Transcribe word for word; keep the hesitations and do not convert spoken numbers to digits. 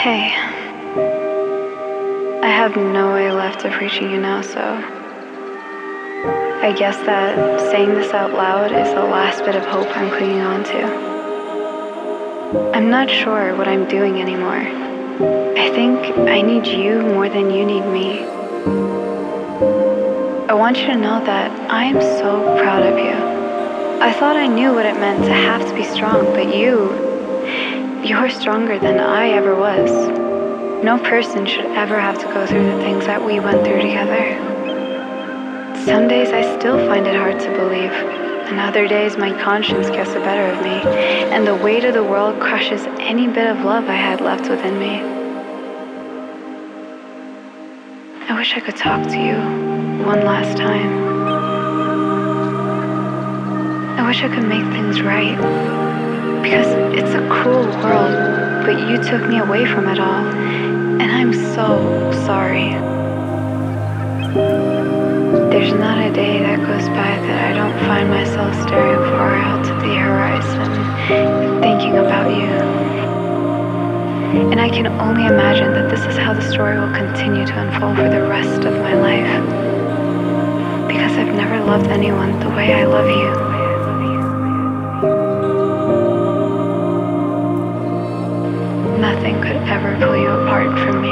Hey, I have no way left of reaching you now, so I guess that saying this out loud is the last bit of hope I'm clinging on to. I'm not sure what I'm doing anymore. I think I need you more than you need me. I want you to know that I am so proud of you. I thought I knew what it meant to have to be strong, but you, you're stronger than I ever was. No person should ever have to go through the things that we went through together. Some days I still find it hard to believe, and other days my conscience gets the better of me, and the weight of the world crushes any bit of love I had left within me. I wish I could talk to you one last time. I wish I could make things right, because it's a cruel world, but you took me away from it all, and I'm so sorry. There's not a day that goes by that I don't find myself staring far out to the horizon, thinking about you. And I can only imagine that this is how the story will continue to unfold for the rest of my life, because I've never loved anyone the way I love you. Nothing could ever pull you apart from me.